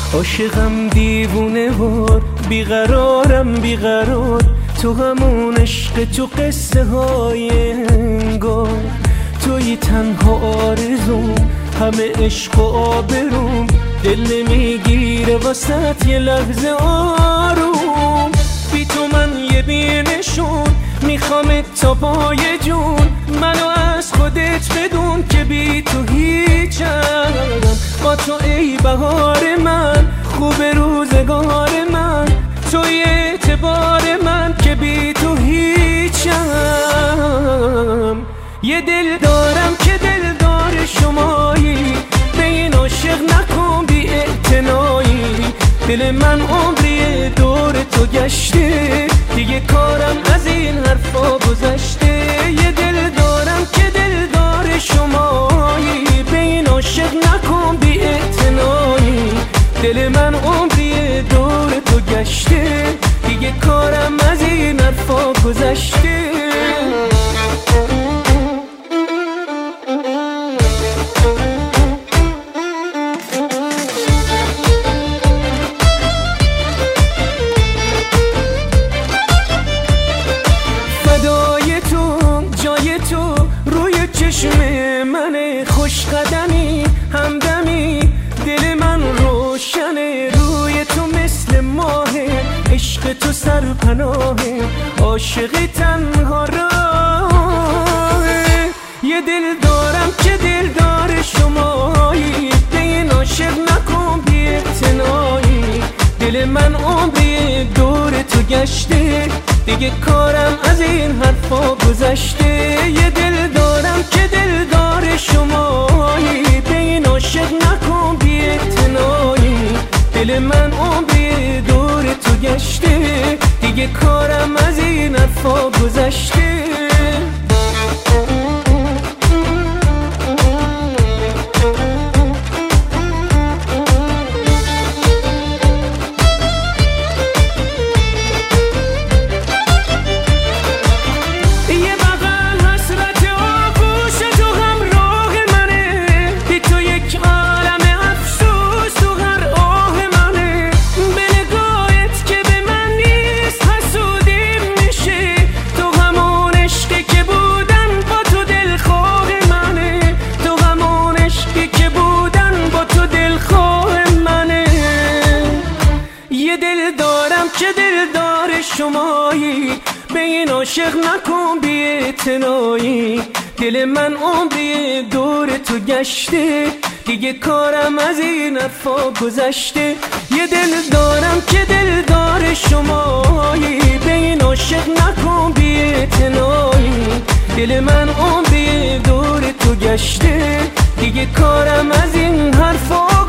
عاشقم دیوونه وار، بیقرارم بیقرار، تو همون عشق، تو قصه های انگار، توی تنها آرزوم، همه عشق و آبروم، دل نمیگیره واسط یه لحظه آروم. بی تو من یه بینشون، میخوامت تا پای جون، منو از خودت بدون که بی تو هیچم. با تو ای بهار من، خوب روزگار من، توی اعتبار من که بی تو هیچم. یه دل دارم که دلدار شمایی، به این عاشق نکن بی اعتنایی. دل من عمری دور تو گشته، دیگه کارم از این حرفا گذشته. یه دل دارم که دلدار شمایی، به این عاشق نکن بی اعتنایی. دل من عمری دور تو گشته، دیگه کارم از این حرفا گذشته. چشم من خوش قدمی، همدمی، دل من روشنه، روی تو مثل ماه، عشق تو سرپناهه، عاشقی تنها راهه. یه دل دارم که دلدار شمایی، به این عاشق نکن بی اعتنایی. دل من عمری دور تو گشته، دیگه کارم از این حرفا گذشته. یه دل دارم که دلدار شمایی، به این عاشق نکن بی اعتنایی. دل من عمری دور تو گشته، دیگه کارم از این حرفا گذشته. که دلدار شمایی، به این عاشق نکن بی اعتنایی. دل من عمری دور تو گشته، دیگه کارم از این حرفا گذشته. یه دل دارم که دلدار شمایی، به این عاشق نکن بی اعتنایی. دل من عمری دور تو گشته، دیگه کارم از این حرفا